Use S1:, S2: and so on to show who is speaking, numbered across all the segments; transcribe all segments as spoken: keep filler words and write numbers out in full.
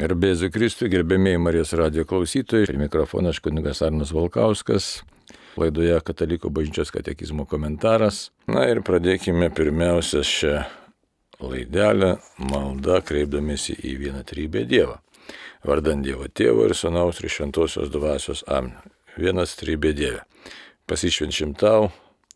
S1: Garbėsiu Kristui, gerbėmiai Marijos radijo klausytojai. Prie mikrofono aš kunigas Arnas Valkauskas. Laidoje Katalikų bažnyčios katekizmo komentaras. Na ir pradėkime pirmiausia šią laidelę maldą, kreipdamėsi į vieną trybę Dievą. Vardant Dievo Tėvo ir Sūnaus ir Šventosios Dvasios. Amen. Vienas trybė Dieve. Pasišvenčiam tau,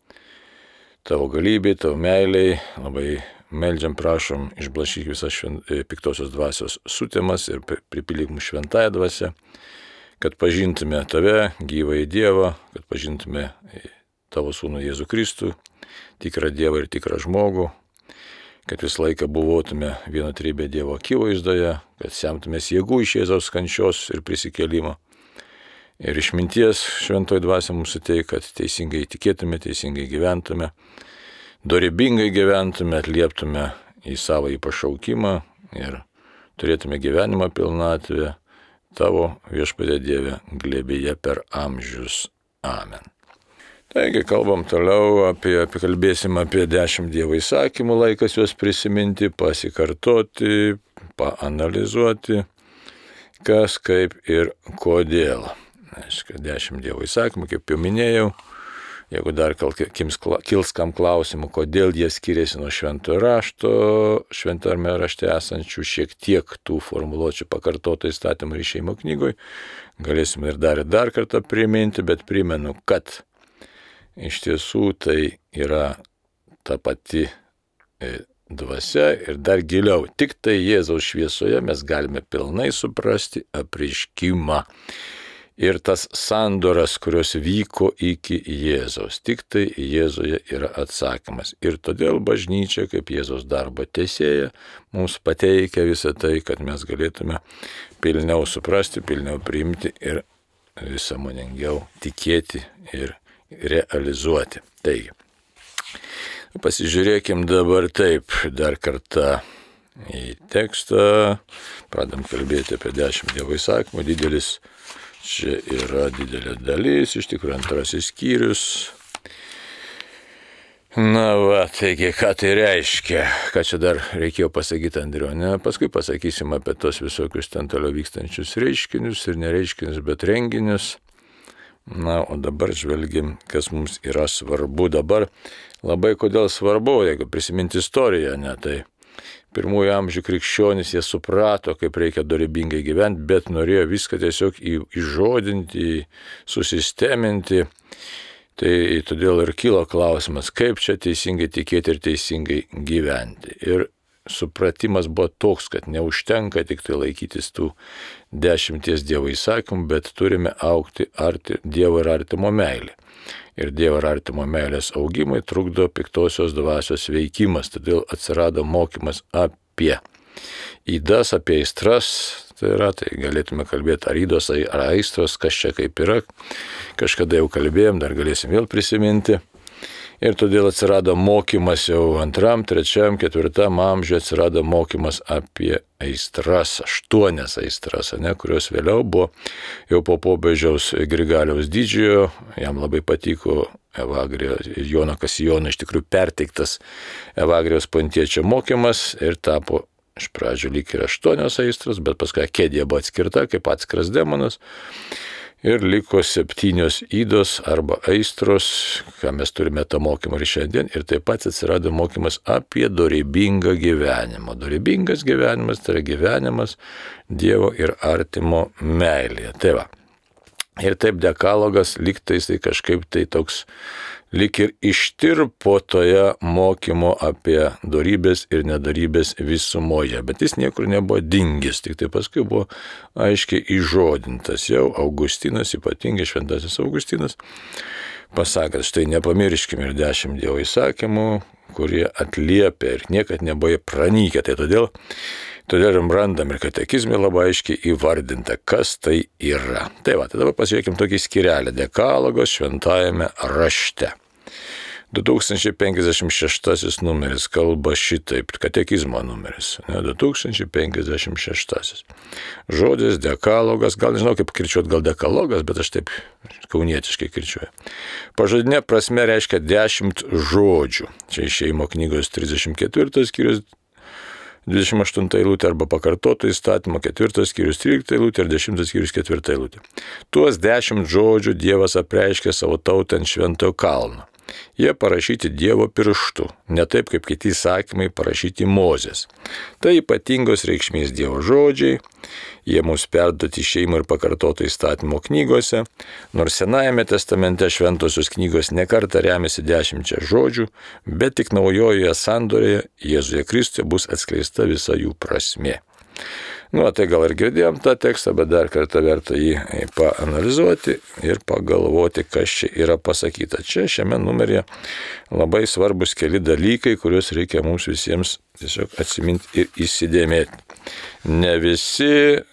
S1: tavo galybei, tavo meiliai, labai meldžiam, prašom, išblašyk visas švent, piktosios dvasios sutemas ir pripildyk mūsų šventąją dvasią, kad pažintume tave, gyvąjį Dievą, kad pažintume tavo Sūnų Jėzų Kristų, tikrą Dievą ir tikrą žmogų, kad visą laiką buvotume vieno trybė Dievo akivaizdoje, kad semtumės jėgų iš Jėzaus kančios ir prisikėlimo. Ir išminties šventoji dvasia mums suteik, kad teisingai tikėtume, teisingai gyventume, dorybingai gyventume, atlieptume į savo į pašaukimą ir turėtume gyvenimą pilnatvę tavo viešpatie Dieve glėbyje per amžius. Amen. Taigi kalbam toliau apie, apie kalbėsim apie dešimt Dievo įsakymų, laikas juos prisiminti, pasikartoti, paanalizuoti, kas, kaip ir kodėl. Aišku, dešimt Dievo įsakymų, kaip jau minėjau. Jeigu dar kils kam klausimų, kodėl jie skiriasi nuo šventojo rašto, šventame rašte esančių šiek tiek tų formuluočių pakartoto įstatymų ir išėjimo knygoje, galėsime ir dar ir dar kartą priminti, bet primenu, kad iš tiesų tai yra ta pati dvasia ir dar giliau. Tik tai Jėzaus šviesoje mes galime pilnai suprasti apreiškimą. Ir tas sandoras, kurios vyko iki Jėzaus, tik tai Jėzuje yra atsakymas. Ir todėl bažnyčia, kaip Jėzaus darbo tęsėja, mums pateikia visą tai, kad mes galėtume pilniau suprasti, pilniau priimti ir visąmoningiau tikėti ir realizuoti. Taigi, pasižiūrėkim dabar taip, dar kartą į tekstą, pradam kalbėti apie dešimt Dievo įsakymų, didelis. Čia yra didelė dalis, iš tikrųjų antrasis skyrius. Na va, taigi, ką tai reiškia, ką čia dar reikėjo pasakyti, Andriu, ne? Paskui pasakysim apie tos visokius ten toliau vykstančius reiškinius ir nereiškinius, bet renginius. Na, o dabar žvelgim, kas mums yra svarbu dabar. Labai kodėl svarbu, jeigu prisiminti istoriją, ne, tai pirmųjų amžių krikščionys jie suprato, kaip reikia dorybingai gyventi, bet norėjo viską tiesiog įžodinti, susisteminti. Tai todėl ir kilo klausimas, kaip čia teisingai tikėti ir teisingai gyventi. Ir supratimas buvo toks, kad neužtenka tik tai laikytis tų dešimties Dievo įsakymų, bet turime augti arti, Dievo ir artimo meilė. Ir Dievo ir artimo meilės augimai trukdo piktosios dvasios veikimas, todėl atsirado mokymas apie ydas, apie aistras, tai yra, tai galėtume kalbėti ar ydos, ar aistros, kas čia kaip yra, kažkada jau kalbėjom, dar galėsim vėl prisiminti. Ir todėl atsirado mokymas jau antram, trečiam, ketvirtam amžiuje atsirado mokymas apie aistras, aštuonias aistras, ne, kurios vėliau buvo jau po popiežiaus Grigaliaus Didžiojo, jam labai patiko Evagrijos, Jono Kasijono iš tikrųjų perteiktas Evagrijos Pontiečio mokymas ir tapo iš pradžių lyg ir aštuonios aistros, bet paskui Akedija buvo atskirta kaip atskiras demonas. Ir liko septynios ydos arba aistros, ką mes turime tą mokymą ir šiandien. Ir taip pat atsirado mokymas apie dorybingą gyvenimą. Dorybingas gyvenimas tai yra gyvenimas Dievo ir artimo meilėje. Tai va. Ir taip dekalogas lygtais tai kažkaip tai toks lyg ir ištirpo toje mokymo apie dorybės ir nedorybės visumoje, bet jis niekur nebuvo dingęs, tik tai paskui buvo aiškiai įžodintas. Jau Augustinas, ypatingai šventasis Augustinas, pasakė, štai nepamirškime ir dešimt Dievo įsakymų, kurie atliepia ir niekad nebuvo pranykę. Tai todėl, todėl randam ir katekizme labai aiškiai įvardinta, kas tai yra. Tai va, tai dabar pasižiūrėkim tokį skyrelį dekalogos šventajame rašte. du tūkstančiai penkiasdešimt šeštasis numeris kalba šitaip, katekizmo numeris, ne, du tūkstančiai penkiasdešimt šeštasis. Žodis dekalogas, gal nežinau kaip kirčiuot, gal dekalogas, bet aš taip kaunietiškai kirčiuoju. Pažodinė prasme reiškia dešimt žodžių. Čia išėjimo knygos trisdešimt ketvirtas skyrius dvidešimt aštunta eilutė arba pakartoto įstatymo ketvirtas skyrius trylikta eilutė ir dešimtas skyrius ketvirta eilutė. Tuos dešimt žodžių Dievas apreiškė savo tautą ant šventojo kalno. Jie parašyti Dievo pirštu, ne taip kaip kiti įsakymai parašyti Mozės. Tai ypatingos reikšmės Dievo žodžiai, jie mums perduoti šeimą ir pakartoto įstatymo knygose, nors Senajame testamente šventosios knygos nekartą remiasi dešimčia žodžių, bet tik naujojoje sandorėje Jėzuje Kristuje bus atskleista visa jų prasmė. Nu, tai gal ir girdėjom tą tekstą, bet dar kartą verta jį paanalizuoti ir pagalvoti, kas čia yra pasakyta. Čia šiame numeryje labai svarbus keli dalykai, kuriuos reikia mums visiems tiesiog atsiminti ir įsidėmėti. Ne visi,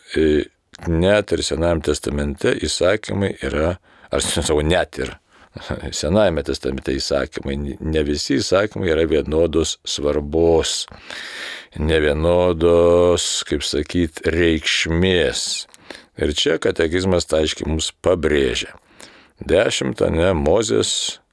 S1: net ir Senajame testamente įsakymai yra, ar savo net ir Senajame testamente įsakymai, ne visi įsakymai yra vienodos svarbos, ne vienodos, kaip sakyt, reikšmės. Ir čia katekizmas tai aiškiai mums pabrėžia. Dešimt, ne, Mozės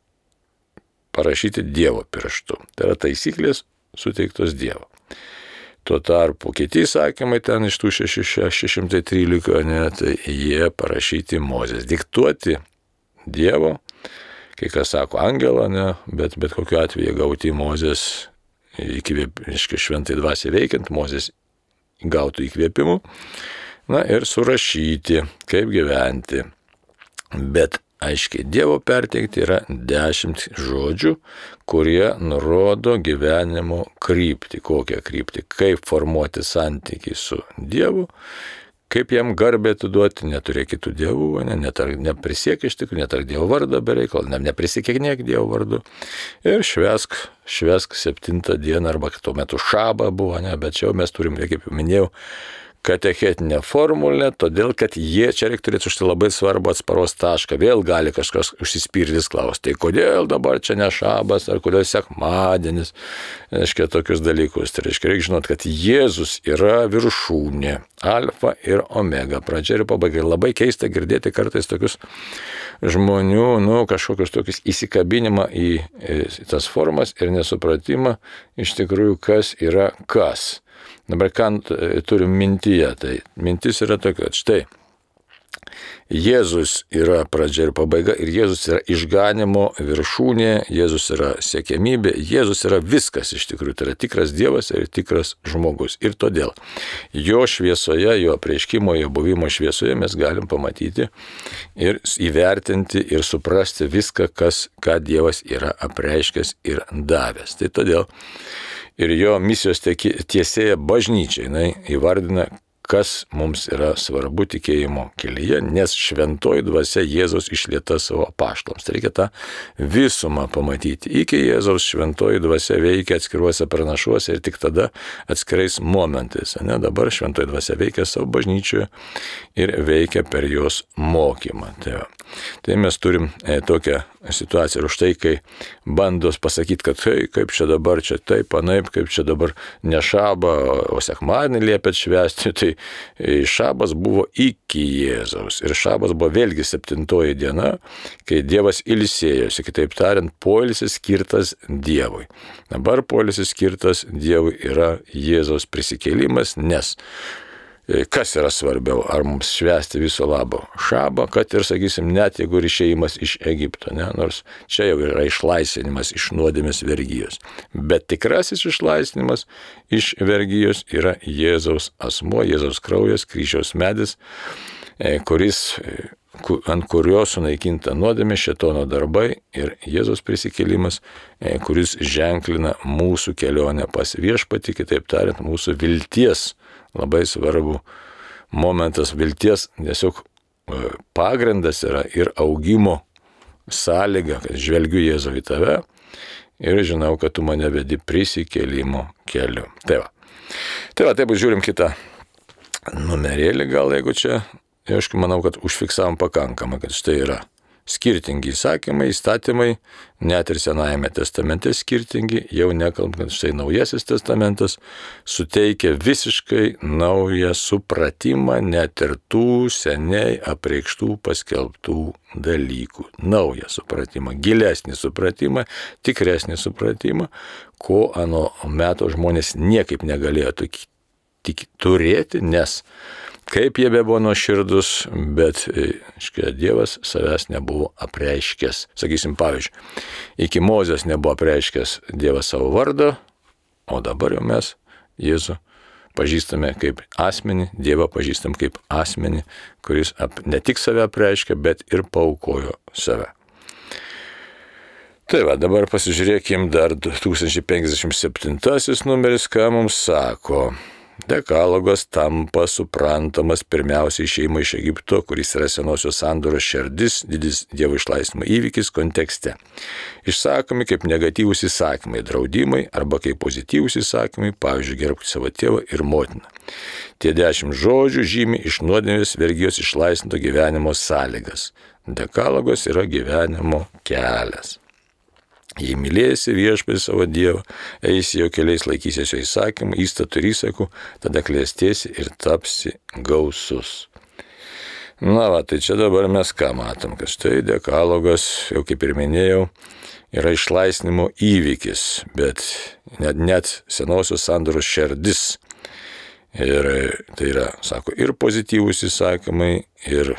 S1: parašyti Dievo pirštu. Tai yra taisyklės suteiktos Dievo. Tuo tarpu kiti įsakymai ten iš tų šeši šimtai trylika, ne, tai jie parašyti Mozės. Diktuoti Dievo, kai kas sako angelą, ne, bet bet kokiu atveju gauti Mozės įkvėpimų, šventai dvasiai veikiant, Mozės gautų įkvėpimų, na ir surašyti, kaip gyventi. Bet aiškiai Dievo perteikti yra dešimt žodžių, kurie nurodo gyvenimo kryptį. Kokią kryptį? Kaip formuoti santykį su Dievu, kaip jam garbę atiduoti, neturėk kitų dievų, ne, neprisiek iš tikrųjų, netark Dievo vardą be reikalo, ne, neprisikėgnėk Dievo vardu. Ir švesk, švesk septintą dieną, arba tuo metu šabą buvo, ne, bet čia jau mes turim, kaip jau minėjau, katechetinę formulę, todėl kad jie, čia reikia turėti už tai labai svarbu atsparos tašką, vėl gali kažkas užsispyrdys klausti, tai kodėl dabar čia ne šabas, ar kodėl sekmadienis, reiškia tokius dalykus, tai reiškia reikia žinot, kad Jėzus yra viršūnė, alfa ir omega, pradžia ir pabaiga. Labai keista girdėti kartais tokius žmonių, nu, kažkokius tokius įsikabinimą į, į tas formas ir nesupratimą iš tikrųjų, kas yra kas. Dabar ką turim mintyje, tai mintis yra tokia, kad štai Jėzus yra pradžia ir pabaiga ir Jėzus yra išganimo viršūnė, Jėzus yra siekiamybė, Jėzus yra viskas iš tikrųjų, tai yra tikras Dievas ir tikras žmogus. Ir todėl jo šviesoje, jo apreiškimo, jo buvimo šviesoje mes galim pamatyti ir įvertinti ir suprasti viską, kas, ką Dievas yra apreiškęs ir davęs. Tai todėl ir jo misijos tiesėja bažnyčiai, jinai įvardina, kas mums yra svarbu tikėjimo kelyje, nes šventoji dvasia Jėzaus išlieta savo apaštalams. Tai reikia tą visumą pamatyti. Iki Jėzaus šventoji dvasia veikia atskiruose pranašuose ir tik tada atskirais momentais. Ne? Dabar šventoji dvasia veikia savo bažnyčioje ir veikia per jos mokymą. Tai, tai mes turim e, tokią situaciją. Ir už tai, kai bandos pasakyti, kad tai, kaip čia dabar, čia taip, anaip, kaip čia dabar ne šabą, o sekmadienį liepėt švęsti, tai šabas buvo iki Jėzaus. Ir šabas buvo vėlgi septintoji diena, kai Dievas ilsėjosi. Kitaip tariant, poilsis skirtas Dievui. Dabar poilsis skirtas Dievui yra Jėzaus prisikėlimas, nes kas yra svarbiau, ar mums švęsti viso labo šabą, kad ir, sakysim, net jeigu ir išėjimas iš Egipto, ne? Nors čia jau yra išlaisvinimas iš nuodėmės vergijos. Bet tikrasis išlaisvinimas iš vergijos yra Jėzaus asmuo, Jėzaus kraujas, kryžiaus medis, kuris, ant kurio sunaikinta nuodėmė, šėtono darbai ir Jėzaus prisikėlimas, kuris ženklina mūsų kelionę pas viešpatį, kitaip tariant, mūsų vilties. Labai svarbu momentas vilties, tiesiog pagrindas yra ir augimo sąlyga, kad žvelgiu Jėzų į tave ir žinau, kad tu mane vedi prisikėlimo keliu. Tai va, tai va, taip žiūrim kitą numerėlį gal, jeigu čia, aišku, manau, kad užfiksavom pakankamai, kad štai yra skirtingi įsakymai, įstatymai, net ir Senajame testamente skirtingi, jau nekalbant, kad štai Naujasis testamentas suteikia visiškai naują supratimą net ir tų seniai apreikštų paskelbtų dalykų. Naują supratimą, gilesnį supratimą, tikresnį supratimą, ko ano meto žmonės niekaip negalėjo tik turėti, nes kaip jie be buvo nuoširdus, bet škia, Dievas savęs nebuvo apreiškęs. Sakysim, pavyzdžiui, iki Mozės nebuvo apreiškęs Dievas savo vardą, o dabar jau mes Jėzų pažįstame kaip asmenį, Dievą pažįstam kaip asmenį, kuris ap, ne tik save apreiškė, bet ir paaukojo save. Tai va, dabar pasižiūrėkim dar du tūkstančiai penkiasdešimt septintasis numeris, ką mums sako. Dekalogas tampa suprantamas pirmiausiai šeimai iš Egipto, kuris yra senosios sandoros šerdis, didis Dievo išlaisvinimo įvykis kontekste. Išsakomi kaip negatyvūs įsakymai, draudimai arba kaip pozityvūs įsakymai, pavyzdžiui, gerbk savo tėvą ir motiną. Tie dešimt žodžių žymi iš nuodėmės vergijos išlaisvinto gyvenimo sąlygas. Dekalogas yra gyvenimo kelias. Jei mylėsi viešpatį savo Dievą, eisi jo keliais, laikysies jo įsakymų, įstatų ir įsakų, tada klestėsi ir tapsi gausus. Na va, tai čia dabar mes ką matom, kad štai dekalogas, jau kaip ir minėjau, yra išlaisvinimo įvykis, bet net, net senosios sandoros šerdis. Ir tai yra, sako, ir pozityvūs įsakymai, ir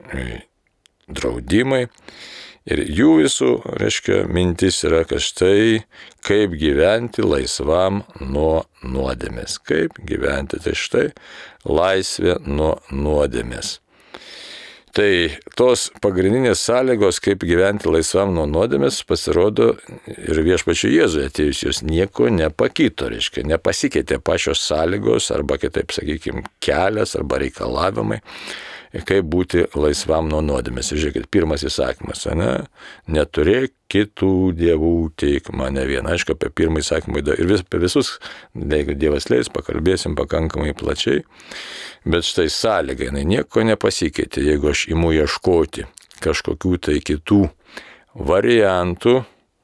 S1: draudimai. Ir jų visų, reiškia, mintis yra, kad štai kaip gyventi laisvam nuo nuodėmės. Kaip gyventi, tai štai laisvė nuo nuodėmės. Tai tos pagrindinės sąlygos, kaip gyventi laisvam nuo nuodėmės, pasirodo ir viešpačiui Jėzui atėjus, jos nieko nepakito, reiškia, nepasikeitė pačios sąlygos, arba kitaip, sakykime, kelias, arba reikalavimai, kaip būti laisvam nuo nuodėmės. Žiūrėkit, pirmas įsakymas, ne? Neturėk kitų dievų, tik mane vieną. Aišku, apie pirmą įsakymą ir vis, apie visus, jeigu Dievas leis, pakalbėsim pakankamai plačiai. Bet štai sąlyga, jinai nieko nepasikeitė, jeigu aš imu ieškoti kažkokių tai kitų variantų,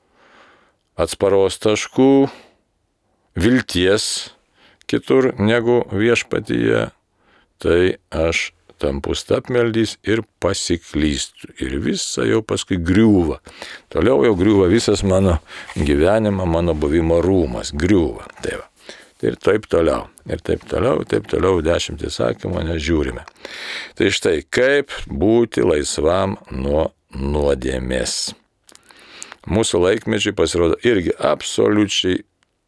S1: atsparos taškų, vilties kitur negu viešpatyje, tai aš tampu stabmeldys ir pasiklystų. Ir visa jau paskui griūva. Toliau jau griūva visas mano gyvenimo, mano buvimo rūmas. Griūva. Tai va. Ir taip toliau. Ir taip toliau, taip toliau dešimt įsakymų nežiūrime. Tai štai, kaip būti laisvam nuo nuodėmės. Mūsų laikmečiai pasirodo irgi absoliučiai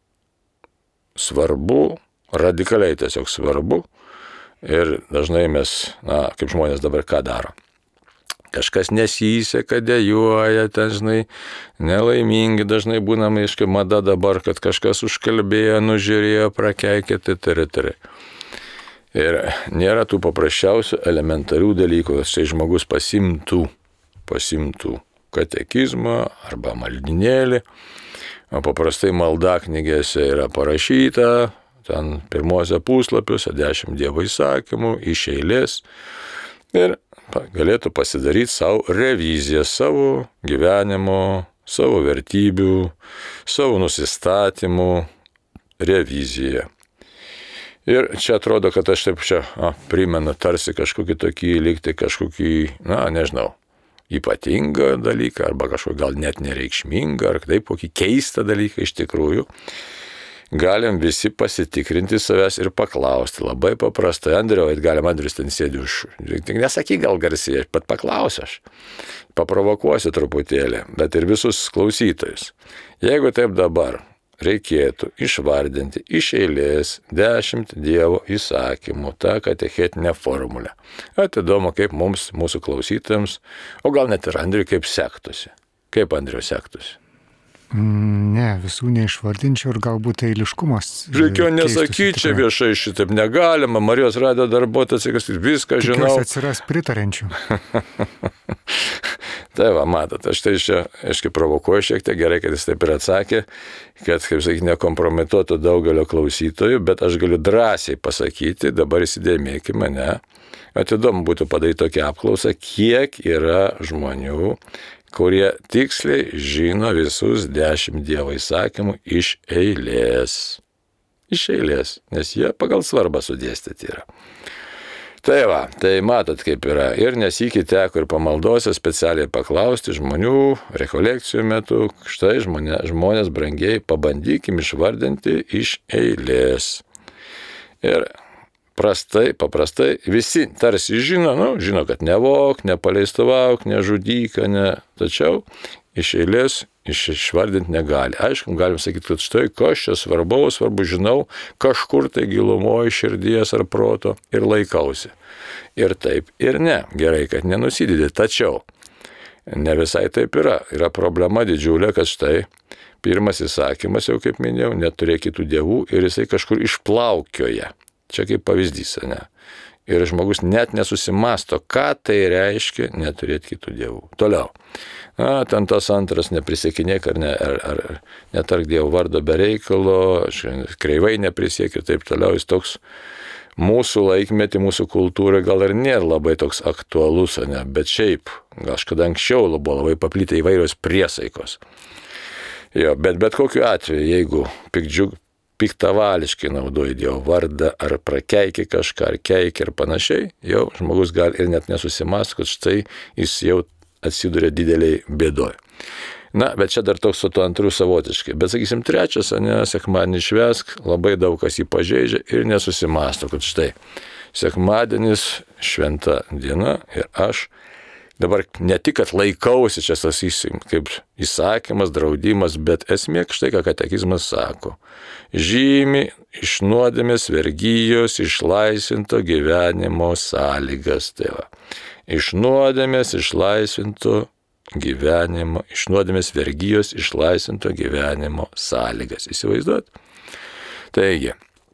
S1: svarbu, radikaliai tiesiog svarbu. Ir dažnai mes, na, kaip žmonės dabar ką daro. Kažkas nesiseka, dejuoja, ten, žinai, nelaimingi, dažnai būname, aiškiai, mada dabar, kad kažkas užkalbėjo, nužiūrėjo, prakeikė, tai tari, tari. Ir nėra tų paprasčiausių elementarių dalykų, kad štai žmogus pasimtų, pasimtų katekizmą arba maldinėlį, o paprastai maldaknygėse yra parašyta, ten pirmose puslapiuose dešimt Dievo įsakymų iš eilės ir galėtų pasidaryti savo reviziją, savo gyvenimo, savo vertybių, savo nusistatymų reviziją. Ir čia atrodo, kad aš taip čia a, primenu tarsi kažkokį tokį, lygtai kažkokį, na, nežinau, ypatingą dalyką, arba kažkokį gal net nereikšmingą, ar taip kokį keistą dalyką iš tikrųjų. Galim visi pasitikrinti savęs ir paklausti. Labai paprastai, Andriau, galim Andrius ten sėdi už. Tik nesakyk gal garsiai, bet paklausiu aš. Paprovokuosiu truputėlį, bet ir visus klausytojus. Jeigu taip dabar reikėtų išvardinti iš eilės dešimt Dievo įsakymų, tą katechetinę formulę. Atidomu, kaip mums, mūsų klausytojams, o gal net ir Andriui, kaip sektųsi. Kaip Andriui sektųsi?
S2: Ne, visų neišvardinčiau ir galbūt eiliškumas.
S1: Reikėjo nesakyti čia viešai šitaip, negalima, Marijos radijo darbuotojas, viską žinau.
S2: Tikiuosi atsiras pritarančių.
S1: Tai va, matot, aš tai čia, aiškiai, provokuoju šiek tiek, gerai, kad jis taip ir atsakė, kad, kaip sakyti, nekompromituotų daugelio klausytojų, bet aš galiu drąsiai pasakyti, dabar įsidėmėkime, ne, kad įdomu būtų padaryti tokią apklausą, kiek yra žmonių, kurie tiksliai žino visus dešimt Dievo įsakymų iš eilės. Iš eilės, nes jie pagal svarbą sudėstyti yra. Tai va, tai matot kaip yra. Ir nesykį teko ir pamaldose specialiai paklausti žmonių rekolekcijų metu, štai žmonė, žmonės brangiai, pabandykim išvardinti iš eilės. Ir prastai, paprastai, visi tarsi žino, nu, žino, kad nevok, nepaleistuvauk, nežudyk, ne, tačiau iš eilės išvardinti negali. Aišku, galim sakyti, kad štai, kas čia svarbaus, svarbu žinau, kažkur tai gilumoje širdies ar proto ir laikausi. Ir taip, ir ne. Gerai, kad nenusidedi. Tačiau ne visai taip yra. Yra problema didžiulė, kad štai pirmas įsakymas, jau kaip minėjau, neturėk kitų dievų ir jisai kažkur išplaukioja. Čia kaip pavyzdys, ne? Ir žmogus net nesusimasto, ką tai reiškia neturėti kitų dievų. Toliau. Na, ten tas antras neprisiekinėk ar, ne, ar, ar netark Dievo vardo be reikalo, kreivai neprisiek ir taip toliau. Jis toks mūsų laikmetį, mūsų kultūrai gal ir nėra labai toks aktualus, ne, bet šiaip, gal kažkada anksčiau buvo labai paplitę įvairios priesaikos. Jo, bet bet kokiu atveju, jeigu pikdžiug, piktavališkai naudoji Dievo vardą, ar prakeiki kažką, ar keiki ir panašiai, jau žmogus gali ir net nesusimąsto, kad štai jis jau atsiduria dideliai bėdoj. Na, bet čia dar toks su tuo antru savotiškai. Bet, sakysim, trečias, ne, sekmadienį švęsk, labai daug kas jį pažeidžia ir nesusimąsto, kad štai, sekmadienis šventa diena ir aš dabar ne tik, kad laikausi čia sakysim, kaip įsakymas, draudimas, bet esmė štai, ką katekizmas sako. Žymi iš nuodėmės vergijos išlaisvinto gyvenimo sąlygas. Tai va. Iš nuodėmės išlaisvinto gyvenimo, iš nuodėmės vergijos išlaisvinto gyvenimo sąlygas. Įsivaizduot? Taigi,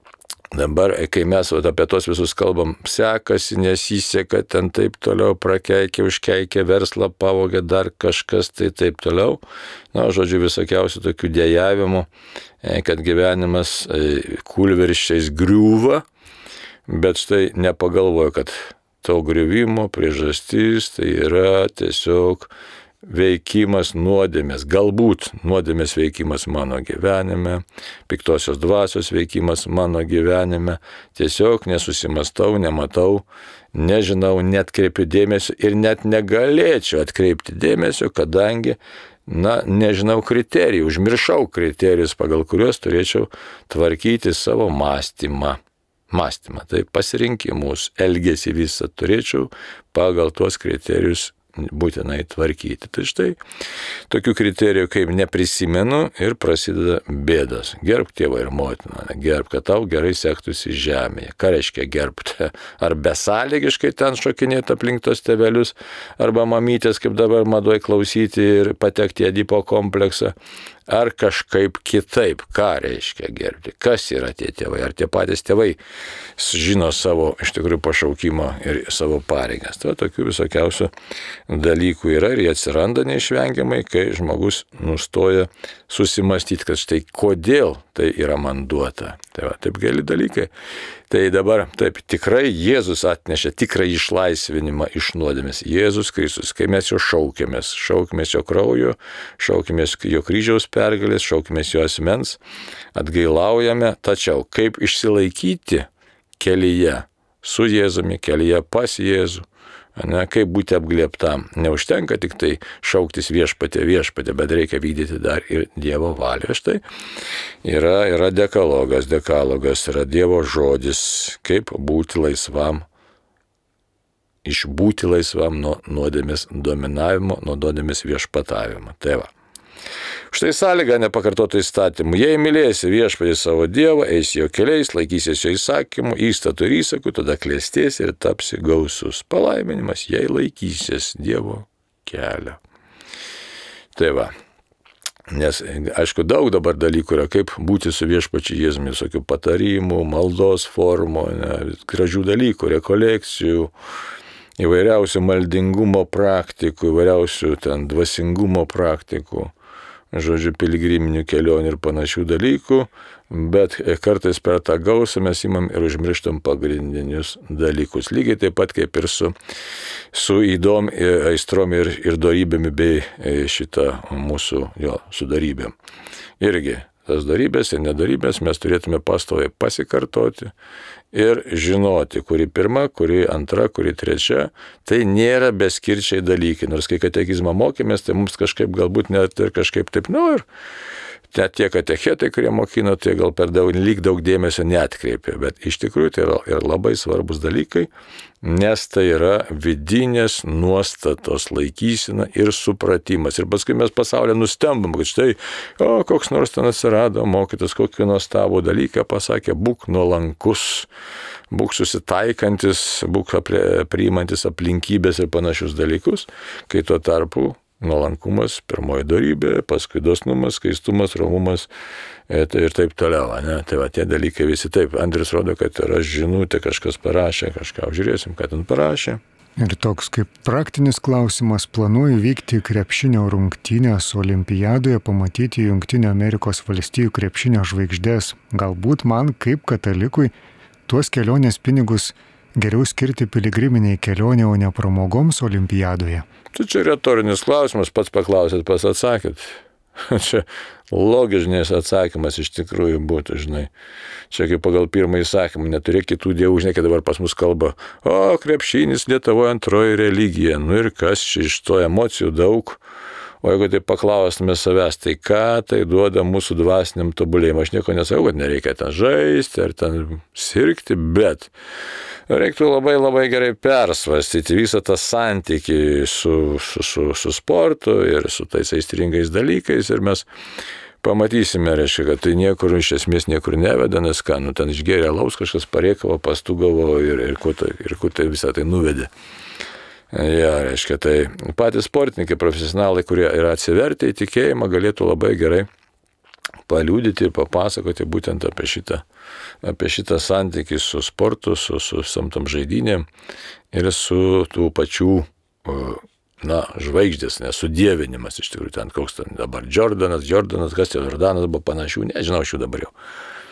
S1: dabar, kai mes vat, apie tos visus kalbam, sekasi, nesiseka, ten taip toliau, prakeikė, užkeikė, verslą pavogė, dar kažkas, tai taip toliau. Na, žodžiu, visokiausių tokių dėjavimų, kad gyvenimas kūlversčiais griūva, bet štai nepagalvoju, kad to griuvimo priežastis tai yra tiesiog veikimas nuodėmės, galbūt nuodėmės veikimas mano gyvenime, piktosios dvasios veikimas mano gyvenime, tiesiog nesusimastau, nematau, nežinau, netkreipiu dėmesio ir net negalėčiau atkreipti dėmesio, kadangi, na, nežinau kriterijų, užmiršau kriterijus, pagal kuriuos turėčiau tvarkyti savo mąstymą. Mąstymą, tai pasirinkimus, elgesį visą turėčiau pagal tuos kriterijus būtinai tvarkyti. Tai štai tokių kriterijų kaip neprisimenu ir prasideda bėdas. Gerbk tėvą ir motiną, gerbk, kad tau gerai sektųsi žemėje. Ką reiškia gerbti? Ar besąlygiškai ten šokinėti aplink tos tėvelius, arba mamytės, kaip dabar madoj klausyti ir patekti į Edipo kompleksą, ar kažkaip kitaip, ką reiškia gerbti, kas yra tie tėvai, ar tie patys tėvai žino savo iš tikrųjų pašaukimą ir savo pareigas. Tai tokių visokiausių dalykų yra ir jie atsiranda neišvengiamai, kai žmogus nustoja susimastyti, kad štai kodėl tai yra man duota. Tai va, taip gali dalykai. Tai dabar, taip, tikrai Jėzus atnešė tikrą išlaisvinimą iš nuodėmės. Jėzus Kristus, kai mes jo šaukėmės, šaukėmės jo kraujo, šaukėmės jo kryžiaus pergalės, šaukėmės jo asmens, atgailaujame, tačiau kaip išsilaikyti kelyje su Jėzumi, kelyje pas Jėzų, ne, kaip būti apglėptam. Neužtenka tik tai šauktis viešpatė, viešpatė, bet reikia vykdyti dar ir Dievo valią. Štai yra, yra dekalogas, dekalogas yra Dievo žodis, kaip būti laisvam, išbūti laisvam nuo nuodėmės dominavimo, nuo nuodėmės viešpatavimo. Tai va. Štai sąlyga nepakartotų įstatymų. Jei mylėsi viešpatį savo Dievą, eisi jo keliais, laikysies jo įsakymų, įstatų ir įsakų, tada klėstėsi ir tapsi gausus. Palaiminimas, jei laikysies Dievo kelio. Tai va. Nes, aišku, daug dabar dalykų yra, kaip būti su viešpačiu Jėzumi, visokių patarimų, maldos formų, ne, gražių dalykų, rekolekcijų. įvairiausių maldingumo praktikų, įvairiausių ten dvasingumo praktikų, žodžiu, piligriminių kelionių ir panašių dalykų, bet kartais per tą gausą mes imam ir užmirštam pagrindinius dalykus. Lygiai taip pat kaip ir su, su įdom, aistrom ir, ir dorybėmi bei šitą mūsų jo sudarybėm. Irgi tas darybės ir nedarybės mes turėtume pastoviai pasikartoti ir žinoti, kuri pirma, kuri antra, kuri trečia. Tai nėra beskirčiai dalykai. Nors kai katekizmą mokėmės, tai mums kažkaip galbūt net ir kažkaip taip, nu ir net tie katechetai, kurie mokino, tai gal per daug, lyg daug dėmesio neatkreipė. Bet iš tikrųjų tai yra, yra labai svarbus dalykai, nes tai yra vidinės nuostatos laikysena ir supratimas. Ir paskui mes pasaulyje nustembam, kad štai, o koks nors ten atsirado mokytas, kokį nuostabų dalyką pasakė, būk nuolankus, būk susitaikantis, būk priimantis aplinkybės ir panašius dalykus, kai tuo tarpu nuolankumas, pirmoji dorybė, paskui dosnumas, skaistumas, romumas ir taip toliau. Ne? Tai va, tie dalykai visi taip. Andrius rodo, kad yra žinutė, kažkas parašė, kažką žiūrėsim, ką ten parašė.
S2: Ir toks kaip praktinis klausimas, planuoju vykti krepšinio rungtynės olimpiadoje, pamatyti Jungtinių Amerikos valstijų krepšinio žvaigždės. Galbūt man, kaip katalikui, tuos kelionės pinigus geriau skirti piligriminiai kelionė, o ne pramogoms olimpiadoje.
S1: Tai čia retorinis klausimas, pats paklausėt, pats atsakėt. Čia logiškas atsakymas iš tikrųjų būtų, žinai. Čia kaip pagal pirmąjį įsakymą, neturėk kitų dievų, žinai, kad dabar pas mus kalba, o krepšinis Lietuvoje antroji religija, nu ir kas čia iš to, emocijų daug. O jeigu tai paklaustume savęs, tai ką tai duoda mūsų dvasiniam tobulėjimui? Aš nieko nesakau, kad nereikia ten žaisti ar ten sirgti, bet reiktų labai labai gerai persvarstyti visą tą santykį su, su, su, su sportu ir su tais aistringais dalykais ir mes pamatysime, reiškia, kad tai niekur iš esmės niekur neveda, nes ką, nu ten išgėrė alaus, kažkas parėkavo, pastugavo ir, ir, kur tai, ir kur tai visą tai nuvedė. Ja, reiškia, tai patys sportininkai, profesionalai, kurie yra atsivertę į tikėjimą, galėtų labai gerai paliudyti ir papasakoti būtent apie šitą, apie šitą santykį su sportu, su, su samtom žaidynėm ir su tų pačių, na, žvaigždės, nesudievinimas iš tikrųjų, ten koks ten dabar Jordanas, Jordanas, kas tai Jordanas buvo panašių, nežinau šių dabar jau.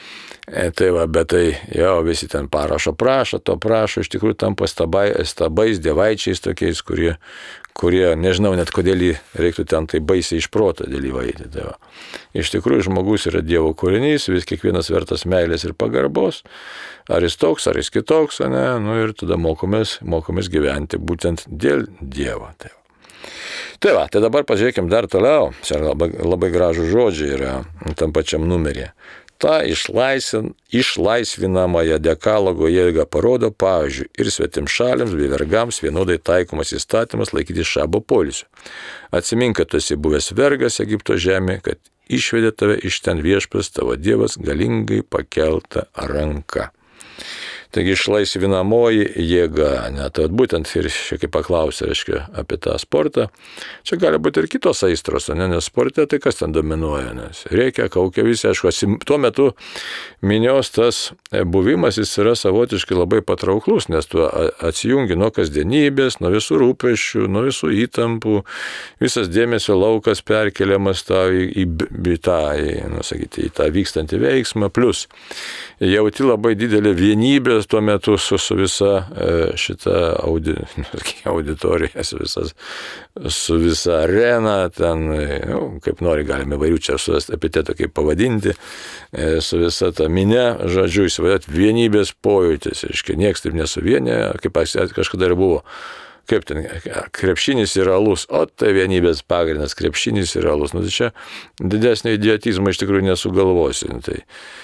S1: E, tai va, bet tai jau visi ten parašo, prašo, to prašo, iš tikrųjų tampa stabai, stabais, dievaičiais tokiais, kurie, kurie, nežinau net kodėl reiktų ten tai baisiai iš proto dalyvaiti. Tai va. Iš tikrųjų žmogus yra Dievo kūrinys, vis kiekvienas vertas meilės ir pagarbos, ar jis toks, ar jis kitoks, ne, nu ir tada mokomės, mokomės gyventi būtent dėl Dievo. Tai va. Tai va, tai dabar pažiūrėkime dar toliau, čia labai, labai gražų žodžiai yra tam pačiam numeryje. Ta išlaisvin, išlaisvinamąją dekalogo jėgą parodo, pavyzdžiui, ir svetimšaliams bei vergams vienodai taikomas įstatymas laikyti šabo poilsio. Atsimink, kad tu esi buvęs vergas Egipto žemė, kad išvedė tave iš ten Viešpats tavo Dievas galingai pakelta ranka. Taigi išlaisvinamoji jėga, ne, tai būtent ir šiek tiek paklausė, reiškia, apie tą sportą. Čia gali būti ir kitos aistros, ne, nes sporte tai kas ten dominuoja, nes reikia, kaukia visi, aišku, tuo metu minios tas buvimas jis yra savotiškai labai patrauklus, nes tu atsijungi nuo kasdienybės, nuo visų rūpesčių, nuo visų įtampų, visas dėmesio laukas perkeliamas tau į, į, į, tą, į, nu, sakyti, į tą vykstantį veiksmą, plus jauti labai didelę vienybę tuo metu su, su visa šita audi, auditorija, su, visas, su visa arena, ten, nu, kaip nori, galime įvairių čia surasti epitetų, kaip pavadinti, su visa ta minia, žodžiu, įsivaizduoti, vienybės pojūtis, reiškia, nieks taip nesuvienė, kaip kažkada ir buvo. Kaip ten, krepšinis ir alus, o tai vienybės pagrindas, krepšinis ir alus. Nu, tai čia didesnio idiotizmo iš tikrųjų nesugalvosi. Tai,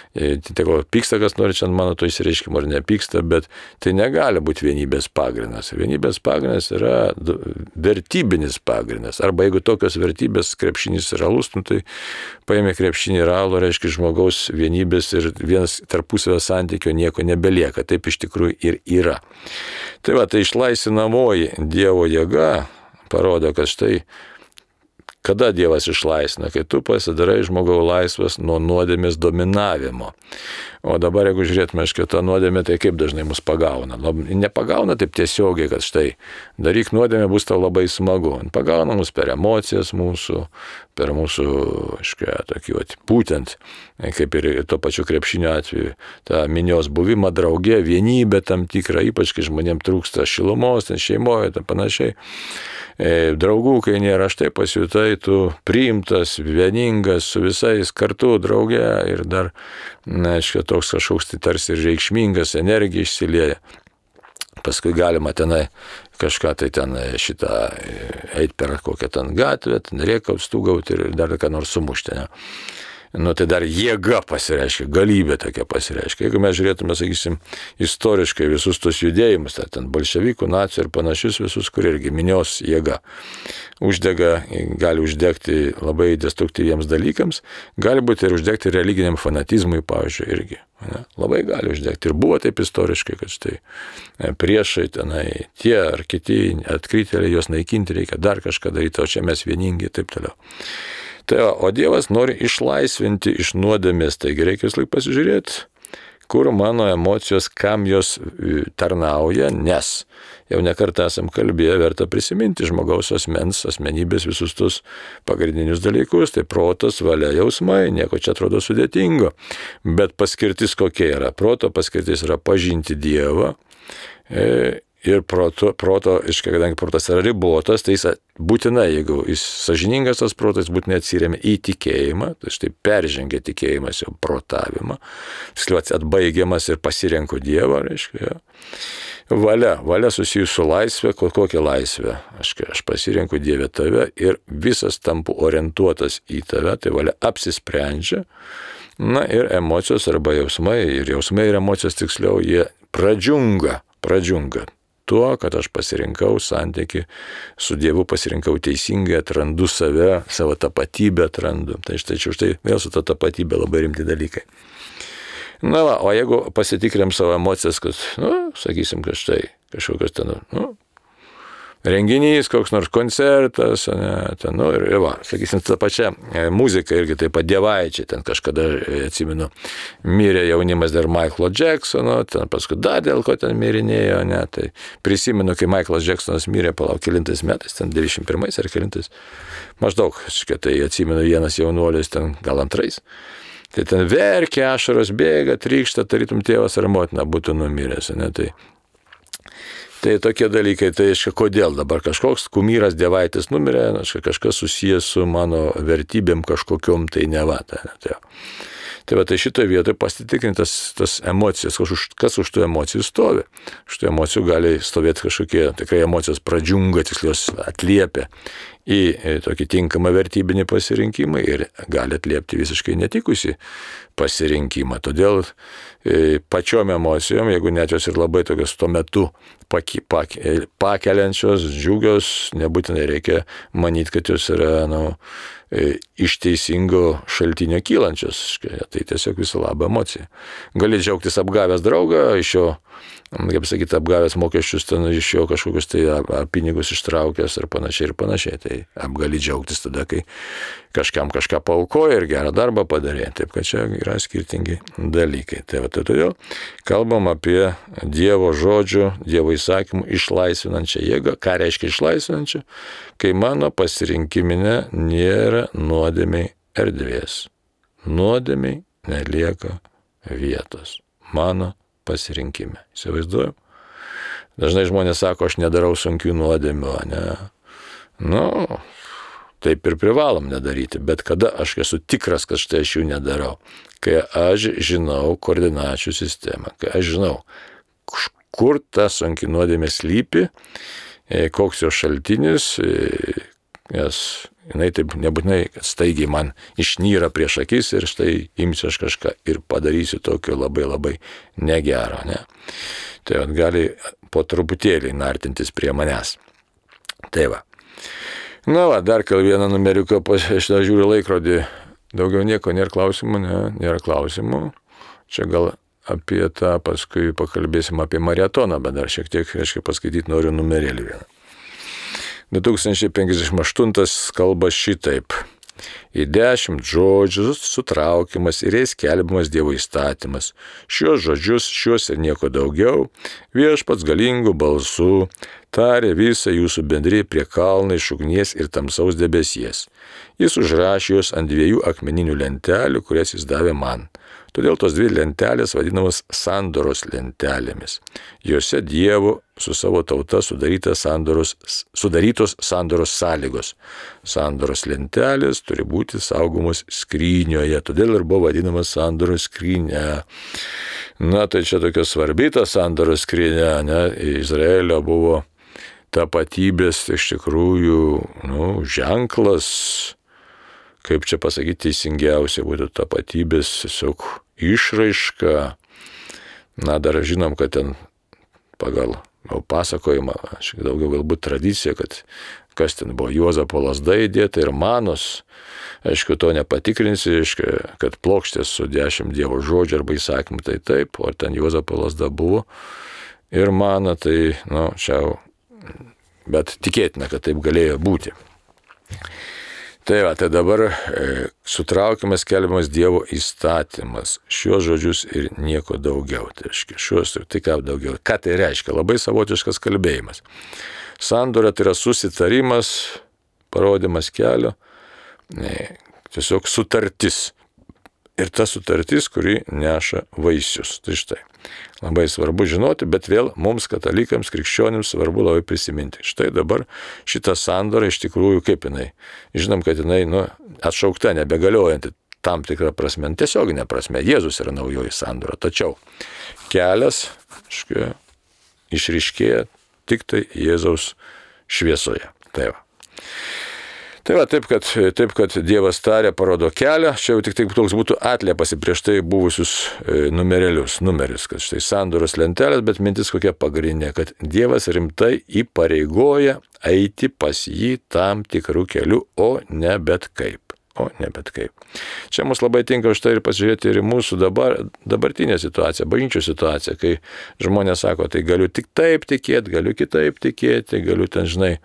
S1: tai ko, pyksta, kas nori čia ant mano to įsireiškimo ar nepyksta, bet tai negali būti vienybės pagrindas. Vienybės pagrindas yra vertybinis pagrindas. Arba jeigu tokios vertybės krepšinis ir alus, nu, tai paėmė krepšinį ir alų, reiškia žmogaus vienybės ir vienas tarpusavio santykio nieko nebelieka. Taip iš tikrųjų ir yra. Tai va, tai išlaisvinamoji Dievo jėga parodo, kad štai Kada Dievas išlaisvina? Kai tu pasidarai žmogau laisvas nuo nuodėmės dominavimo. O dabar, jeigu žiūrėtume, aiškiai, tą nuodėmę, tai kaip dažnai mus pagauna? Nepagauna taip tiesiogiai, kad štai, daryk nuodėmę, bus tau labai smagu. Pagauna mus per emocijas mūsų, per mūsų, aiškiai, tokį, vat, būtent, kaip ir to pačiu krepšinio atveju, tą minios buvimą draugė, vienybę tam tikrą, ypač kai žmonėms trūksta šilumos, ten šeimoje, ten panašiai. E, draugų, kai nėra, štai pasijutai, tu priimtas, vieningas, su visais kartu draugė ir dar, na, aiškiai, toks kažkoks tai tarsi ir reikšmingas, energija išsilieja. Paskui galima tenai kažką tai ten šitą eiti per kokią ten gatvę, ten rėkaut, stūgauti ir dar ką nors sumušti. Ne? Nu, tai dar jėga pasireiškia, galybė tokia pasireiškia. Jeigu mes žiūrėtume, sakysim, istoriškai visus tos judėjimus, tai ten bolševikų, nacijų ir panašius visus, kur irgi minios jėga uždega, gali uždegti labai destruktyviems dalykams, gali būti ir uždegti religiniam fanatizmui, pavyzdžiui, irgi. Ne? Labai gali uždegti. Ir buvo taip istoriškai, kad štai priešai tenai, tie ar kiti atkrytėliai, juos naikinti reikia, dar kažką daryti, o čia mes vieningi ir taip toliau. Tai, o Dievas nori išlaisvinti iš nuodėmės, taigi reikia vis laik pasižiūrėti, kur mano emocijos, kam jos tarnauja, nes jau nekartą esam kalbėję, verta prisiminti žmogaus asmens, asmenybės visus tus pagrindinius dalykus, tai protas, valia, jausmai, nieko čia atrodo sudėtingo, bet paskirtis kokia yra? Proto paskirtis yra pažinti Dievą, e, ir proto, proto, kadangi protas yra ribotas, tai jis būtinai, jeigu jis sąžiningas tas protas, būtinai atsiremia į tikėjimą, tai štai peržengia tikėjimas jau protavimą, tiksliau atbaigiamas ir pasirenku Dievą, reiškia. Valia, valia susijusi su laisvė, kokia laisvė? Aš, aš pasirenku Dievę tave ir visas tampu orientuotas į tave, tai valia apsisprendžia. Na ir emocijos arba jausmai, ir jausmai ir emocijos tiksliau, jie pradžiunga, pradžiunga. Tuo, kad aš pasirinkau santykį su Dievu, pasirinkau teisingai, atrandu save, savo tapatybę atrandu. Tai štai čia už tai vėl su ta tapatybė labai rimti dalykai. Na va, o jeigu pasitikrim savo emocijas, kad, nu, sakysim, kad štai kažkokios ten, nu, renginys, koks nors koncertas, ne, ten, nu, ir va, sakysim, ta pačia muzika irgi taip pat dievaičiai, ten kažkada, atsimenu, mirė jaunimas dar Michaelo Jacksono, ten paskui dar dėl ko ten mirinėjo, ne, tai prisimenu, kai Michaelas Jacksonas mirė, palauk, kelintais metais, ten devyniasdešimt pirmais ar kelintais, maždaug, tai atsimenu, vienas jaunuolis ten gal antrais, tai ten verkia, ašaros bėga, trykšta, tarytum tėvas ar motina būtų numiręs, ne, tai Tai tokie dalykai, tai aiškia, kodėl dabar kažkoks kumyras dievaitis numirė, aiškia, kažkas susijęs su mano vertybėm kažkokiom, tai neva. Tai, tai, tai va, tai šitoje vietoje pasitikrintas tas emocijas, kas už, kas už tų emocijų stovi. Už tų emocijų gali stovėti kažkokie, tikrai emocijos pradžiunga, tikslios atliepia į tokį tinkamą vertybinį pasirinkimą ir gali atliepti visiškai netikusi pasirinkimą. Todėl pačiom emocijom, jeigu net jos ir labai tokios tuo metu pakeliančios, džiugios, nebūtinai reikia manyti, kad jos yra nu, iš teisingo šaltinio kylančios. Tai tiesiog visą labą emociją. Gali džiaugtis apgavęs draugą, iš jo, kaip sakyti, apgavęs mokesčius, ten iš jo kažkokius tai pinigus ištraukęs ir panašiai ir panašiai. Tai apgali džiaugtis tada, kai kažkam kažką paaukoja ir gerą darbą padarė. Taip, kad čia yra skirtingi dalykai. Tai va, tai todėl kalbam apie Dievo žodžių, Dievo įsakymų išlaisvinančią jėgą. Ką reiškia išlaisvinančią? Kai mano pasirinkiminė nėra nuodėmiai erdvės. Nuodėmiai nelieka vietos. Mano pasirinkime. Įsivaizduoju? Dažnai žmonės sako, aš nedarau sunkių nuodėmių, ne? Nu, taip ir privalom nedaryti, bet kada aš esu tikras, kad štai aš jų nedarau? Kai aš žinau koordinačių sistemą, kai aš žinau, kur ta sunki nuodėmė slypi, koks jo šaltinis, nes jinai taip nebūtinai staigiai man išnyra prieš akis ir štai imsiu aš kažką ir padarysiu tokio labai labai negero, ne? Tai vat, gali po truputėlį nartintis prie manęs. Tai va. Na va, dar kal vieną numeriuką, aš žiūriu laikrodį, daugiau nieko nėra klausimų, ne, nėra klausimų. Čia gal apie tą paskui pakalbėsim apie maratoną, bet dar šiek tiek, reiškia, paskaityti noriu numerėlį vieną. du tūkstančiai penkiasdešimt aštuntas kalba šitaip. Į dešimt žodžių sutraukiamas ir jais skelbiamas Dievo įstatymas. Šios žodžius, šios ir nieko daugiau, viešpats galingų balsų tarė visą jūsų bendrį prie kalno iš ugnies ir tamsaus debesies. Jis užrašė juos ant dviejų akmeninių lentelių, kurias jis davė man. Todėl tos dvi lentelės vadinamos sandoros lentelėmis. Jose Dievo su savo tauta sandoros, sudarytos sandoros sąlygos. Sandoros lentelės turi būti saugomos skrynioje, todėl ir buvo vadinamas sandoros skrynė. Na, tai čia tokia svarbi ta sandoros skrynė, ne? Izraelio buvo tapatybės iš tikrųjų, nu, ženklas, kaip čia pasakyti teisingiausia būtų tapatybės tiesiog išraiška. Na, dar žinom, kad ten pagal pasakojimą, daugiau galbūt tradicija, kad kas ten buvo Juozapo lazda įdėta ir manos. Aišku, to nepatikrinsi, aišku, kad plokštės su dešimt Dievo žodžių arba įsakymų, tai taip, o ten Juozapo lazda buvo ir mana, tai, nu, čia, bet tikėtina, kad taip galėjo būti. Tai va, tai dabar e, sutraukiamas skelbiamas Dievo įstatymas. Šios žodžius ir nieko daugiau. Tai reiškia, šios ir tai ką daugiau. Ką tai reiškia? Labai savotiškas kalbėjimas. Sandora tai yra susitarimas, parodymas kelio, ne, tiesiog sutartis. Ir ta sutartis, kuri neša vaisius. Tai štai. Labai svarbu žinoti, bet vėl mums katalikams, krikščionims svarbu labai prisiminti. Štai dabar šita sandora iš tikrųjų kaip jinai. Žinom, kad jinai, nu, atšaukta, nebegaliojanti tam tikrą prasme, tiesioginę prasme. Jėzus yra naujoji sandora. Tačiau kelias škia, išryškėja tik tai Jėzaus šviesoje. Tai va. Tai va, taip, kad, taip, kad Dievas tarė, parodo kelią, čia jau tik taip toks būtų atliepas į prieš tai buvusius e, numerelius, numeris, kad štai sandoros lentelės, bet mintis kokia pagrindinė, kad Dievas rimtai įpareigoja eiti pas jį tam tikrų kelių, o ne bet kaip. O ne bet kaip. Čia mums labai tinka už tai ir pasižiūrėti ir mūsų dabar, dabartinę situaciją, bažnyčių situaciją, kai žmonės sako, tai galiu tik taip tikėti, galiu kitaip tikėti, galiu ten, žinai,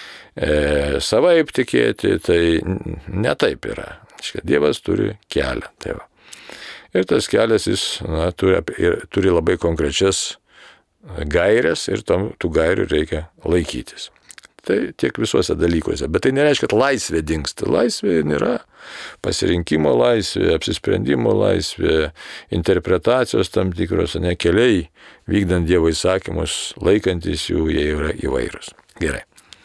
S1: E, savaip tikėti, tai ne taip yra. Dievas turi kelią. Tai va. Ir tas kelias jis na, turi, ir, turi labai konkrečias gairias ir tom, tų gairių reikia laikytis. Tai tiek visuose dalykuose. Bet tai nereiškia, kad laisvė dingsta. Laisvė nėra pasirinkimo laisvė, apsisprendimo laisvė, interpretacijos tam tikros, ne keliai, vykdant Dievo įsakymus, laikantis jų, jie yra įvairūs. Gerai.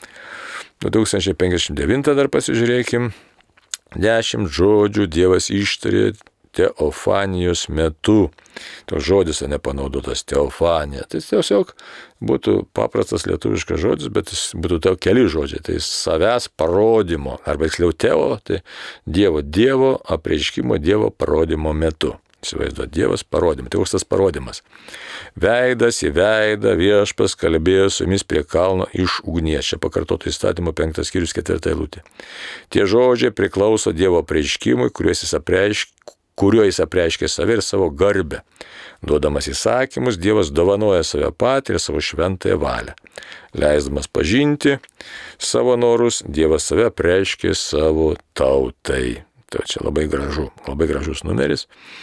S1: du tūkstančiai penkiasdešimt devyni dar pasižiūrėkim. Dešimt žodžių Dievas ištarė teofanijos metu. Toks žodis nepanaudotas teofanija. Tai tiesiog būtų paprastas lietuviškas žodis, bet jis būtų tau keli žodžiai. Tai savęs parodymo, arba tiksliau teo, tai Dievo, Dievo apreiškimo, Dievo parodymo metu. Įsivaizduot, Dievas parodymą. Tai koks tas parodymas? Veidas į veidą viešpas kalbėjo su jumis prie kalno iš ugnies. Čia pakartoto įstatymo penktas skyrius ketvirta eilutė. Tie žodžiai priklauso Dievo apreiškimui, kuriuo jis apreiškė, kuriuo jis apreiškė save ir savo garbę. Duodamas įsakymus, Dievas dovanoja save patį ir savo šventąją valią. Leisdamas pažinti savo norus, Dievas save apreiškė savo tautai. Tai čia labai gražu, labai gražus numeris.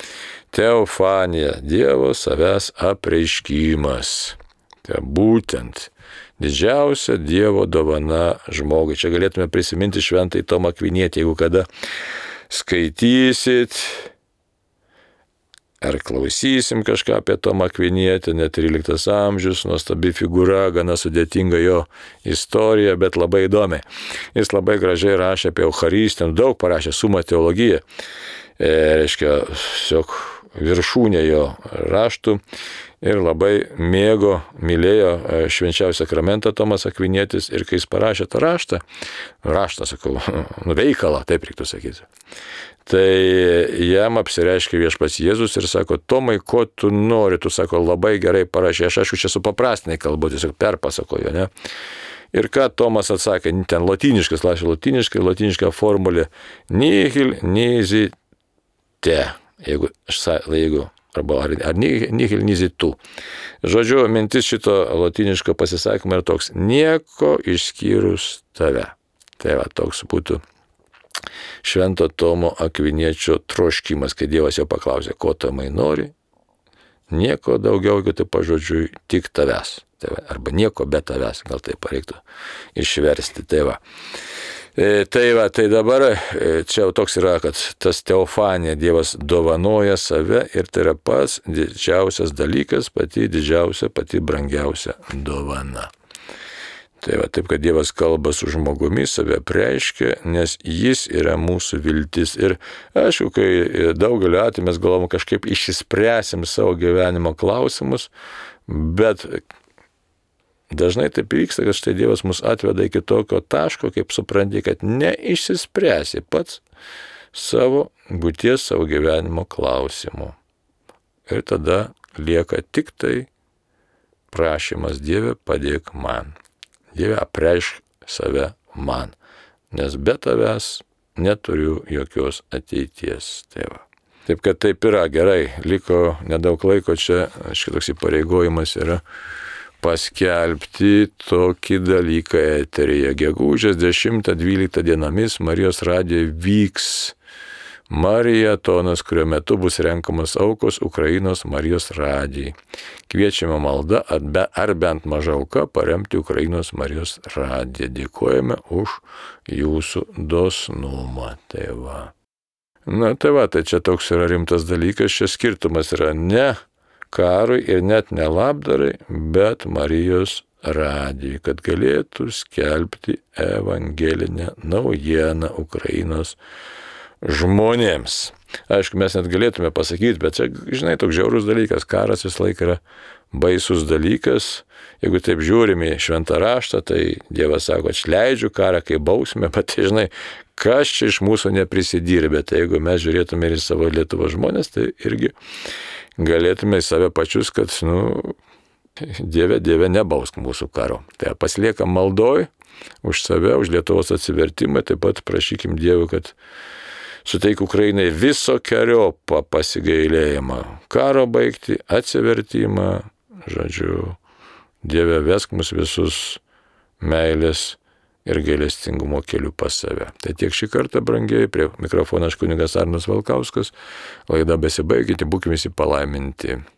S1: Teofanija, Dievo savęs apreiškimas. Tai būtent didžiausia Dievo dovana žmogui. Čia galėtume prisiminti šventąjį Tomą Akvinietį, jeigu kada skaitysit ar klausysim kažką apie Tomą Akvinietį, net tryliktas amžius, nuostabi figūra, gana sudėtinga jo istorija, bet labai įdomi. Jis labai gražiai rašė apie Eucharistiją, daug parašė Summa Theologiae, e, reiškia, tiesiog viršūnė jo raštų ir labai mėgo, mylėjo švenčiausią sakramentą Tomas Akvinietis ir kai jis parašė tą raštą, raštą, sakau, veikalą, taip reiktų sakyti, tai jam apsireiškė viešpats Jėzus ir sako, Tomai, ko tu nori, tu sako, labai gerai parašė, aš aišku čia supaprastinai kalbu, tiesiog perpasakoju, ne? Ir ką Tomas atsakė, ten latiniškas, lašė latiniškai, latiniška formulė, nihil nisi te. Jeigu, jeigu arba ar, ar nihil nisi tu. Žodžiu, mintis šito lotyniško pasisakymo yra toks: nieko išskyrus tave. Tai va, toks būtų Švento Tomo Akviniečio troškimas, kai Dievas jo paklausė, ko Tomai nori. Nieko daugiau, kad tai pažodžiui, tik tavęs. Tai va, arba nieko be tavęs, gal taip reiktų išversti. Tai va. E, tai va, tai dabar čia jau toks yra, kad tas teofanija, Dievas dovanoja save ir tai yra pats didžiausias dalykas, pati didžiausia, pati brangiausia dovana. Tai va, taip, kad Dievas kalba su žmogumi, save preiškia, nes jis yra mūsų viltis. Ir aišku, kai daugelio atveju mes galvom kažkaip išsispręsim savo gyvenimo klausimus, bet dažnai taip vyksta, kad štai Dievas mus atveda iki tokio taško, kaip supranti, kad neišsispręsi pats savo būties, savo gyvenimo klausimų. Ir tada lieka tik tai prašymas: Dieve, padėk man. Dieve, apreišk save man, nes be tavęs neturiu jokios ateities. Tai va. Taip, kad taip yra, gerai, liko nedaug laiko čia, šitoks įpareigojimas yra paskelbti tokį dalyką eteryje. Gegužės dešimtą dvyliktą dienomis Marijos radijoje vyks mariatonas, kurio metu bus renkamos aukos Ukrainos Marijos radijai. Kviečiame malda ar bent maža auka paremti Ukrainos Marijos radiją. Dėkojame už jūsų dosnumą. Tai va. Na tai va, tai čia toks yra rimtas dalykas. Čia skirtumas yra ne karui ir net ne labdarai, bet Marijos radijai, kad galėtų skelbti evangelinę naujieną Ukrainos žmonėms. Aišku, mes net galėtume pasakyti, bet čia, žinai, toks žiaurus dalykas. Karas vis laik yra baisus dalykas. Jeigu taip žiūrime į šventą raštą, tai Dievas sako, aš leidžiu karą kaip bausmę, bet tai, žinai, kas čia iš mūsų neprisidirbė. Tai jeigu mes žiūrėtume ir į savo Lietuvos žmonės, tai irgi galėtume į save pačius, kad, nu, Dieve, Dieve, nebausk mūsų karo. Tai pasiliekam maldoj už save, už Lietuvos atsivertimą, taip pat prašykim Dievui, kad suteik Ukrainai visokeriopą pasigailėjimą, karo baigti, atsivertimą, žodžiu, Dieve, vesk mus visus meilės ir gailestingumo keliu pas save. Tai tiek šį kartą, brangiai, prie mikrofono aš kunigas Arnas Valkauskas, laida besibaigianti, būkime visi palaiminti.